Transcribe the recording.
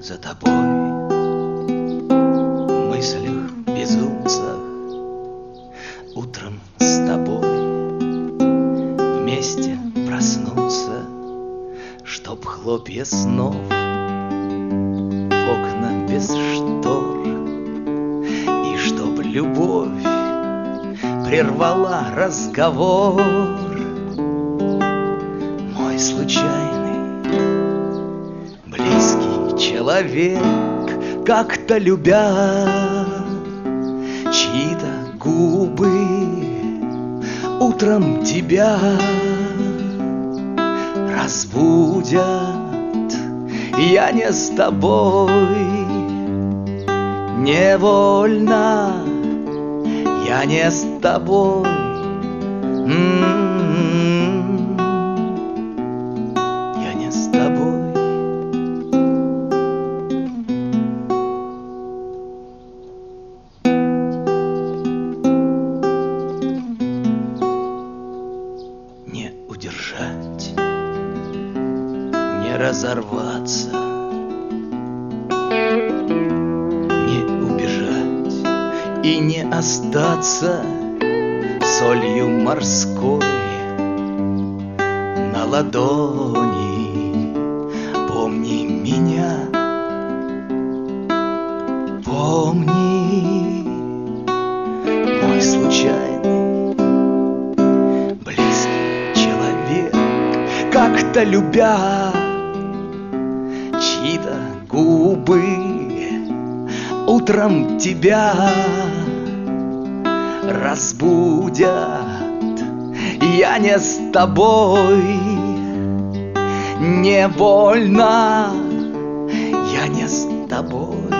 за тобой в мыслях безумцах, утром с тобой вместе проснуться, чтоб хлопья снов в окна без штор, и чтоб любовь прервала разговор. Мой случайный близкий человек, как-то любя чьи-то губы, утром тебя разбудят. Я не с тобой невольно, я не с тобой. Я не с тобой. Не удержать, не разорваться, не убежать и не остаться солью морской на ладони. Помни меня, помни, мой случайный близкий человек, как-то любя чьи-то губы, утром тебя разбудят. Я не с тобой невольно, я не с тобой.